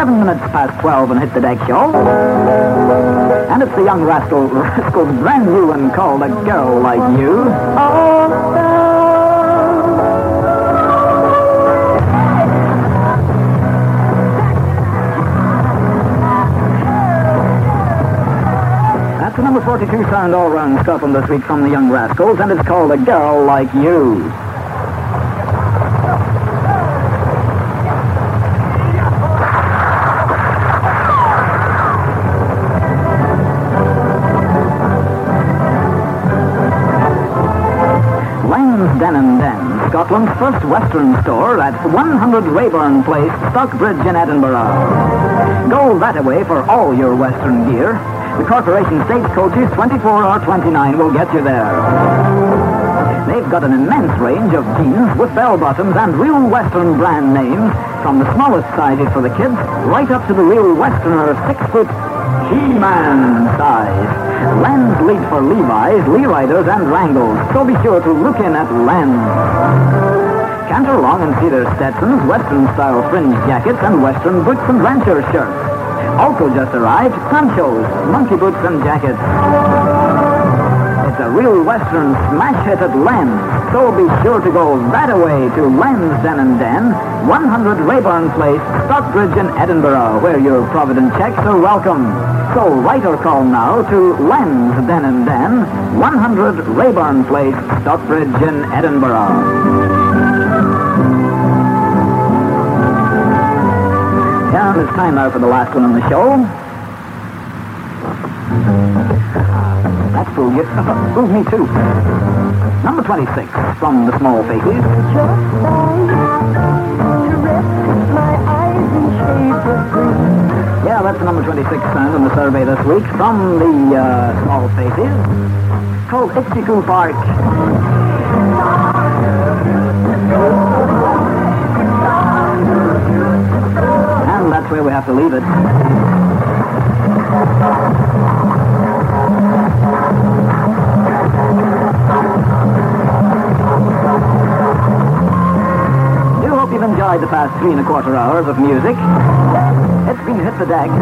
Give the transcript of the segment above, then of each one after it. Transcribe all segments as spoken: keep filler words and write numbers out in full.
eleven minutes past twelve and Hit the Deck show. And it's the Young Rascal, Rascals, brand new and called A Girl Like You. That's the number forty-two sound all-round stuff on this week from the Young Rascals, and it's called A Girl Like You. Den and Den, Scotland's first Western store at one hundred Rayburn Place, Stockbridge in Edinburgh. Go that way for all your Western gear. The Corporation Stagecoaches twenty-four or twenty-nine will get you there. They've got an immense range of jeans with bell bottoms and real Western brand names, from the smallest sizes for the kids right up to the real Westerner six-foot He-Man size. Len's lead for Levi's, Lee Riders, and Wrangles, so be sure to look in at Len's. Canter along and see their Stetsons, Western-style fringe jackets, and Western boots and rancher shirts. Also just arrived, ponchos, monkey boots, and jackets. It's a real Western smash hit at Len's, so be sure to go that away to Len's Den and Den, one hundred Rayburn Place, Stockbridge in Edinburgh, where your Provident checks are welcome. So write or call now to Len's Den and Den, one hundred Rayburn Place, Stockbridge in Edinburgh. Yeah, it's time now for the last one on the show. That's fooled you. Fooled me too. Number twenty-six from the Small Faces. Yeah, that's the number twenty-six sound on the survey this week from the uh, Small Faces, called Ipsy Park. And that's where we have to leave it. Do hope you've enjoyed the past three and a quarter hours of music. It's been Hit the Deck.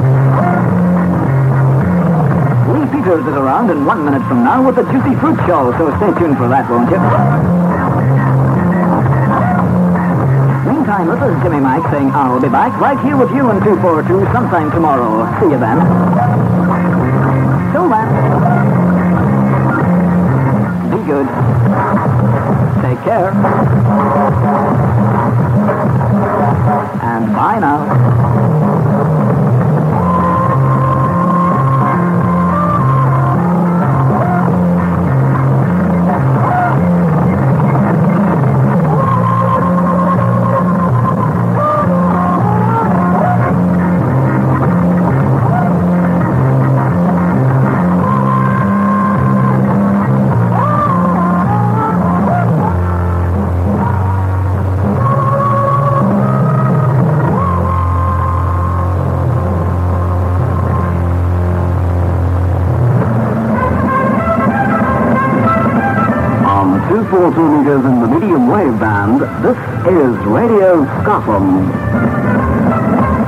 Lee Peters is around in one minute from now with the Juicy Fruit Show, so stay tuned for that, won't you? Meantime, this is Jimmy Mike saying I'll be back right here with you in two forty-two sometime tomorrow. See you then. Till then, be good. Take care. And bye now. forty meters in the medium wave band, this is Radio Scotland.